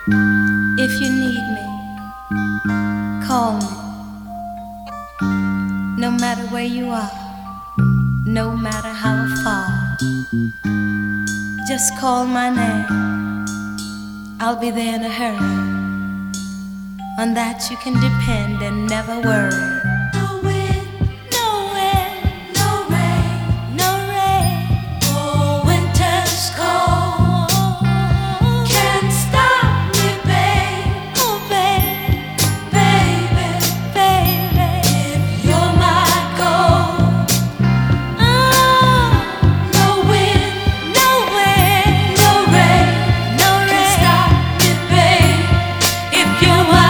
If you need me, call me. No matter where you are, no matter how far, just call my name. I'll be there in a hurry. On that you can depend and never worry. No wind, no wind, no rain, no rain. Oh, winter's cold can't stop me, babe. Oh, babe, baby, baby. If you're my gold. Oh, no wind, no wind, no rain, no rain. Can't stop me, babe. If you're my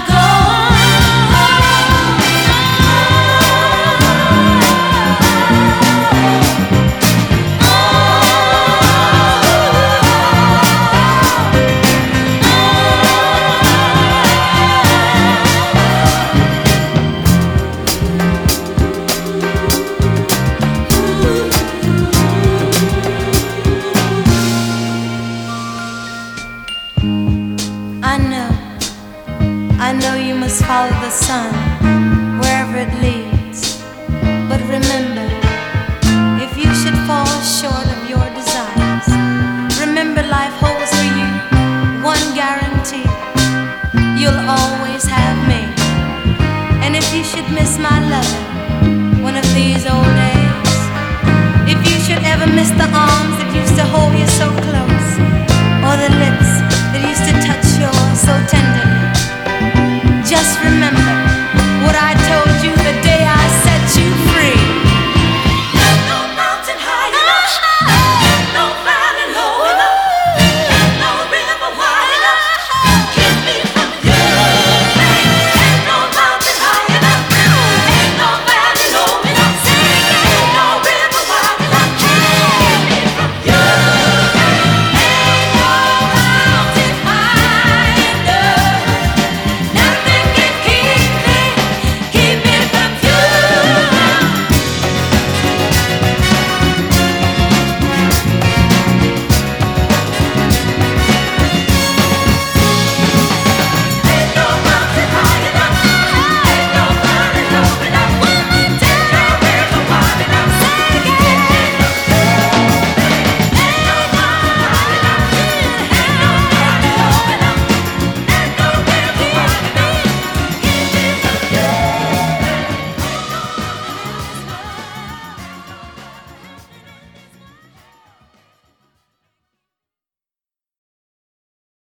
I know you must follow the sun wherever it leads. But remember, if you should fall short of your desires, remember life holds for you one guarantee: you'll always have me. And if you should miss my love one of these old days, if you should ever miss the arms that used to hold you so close,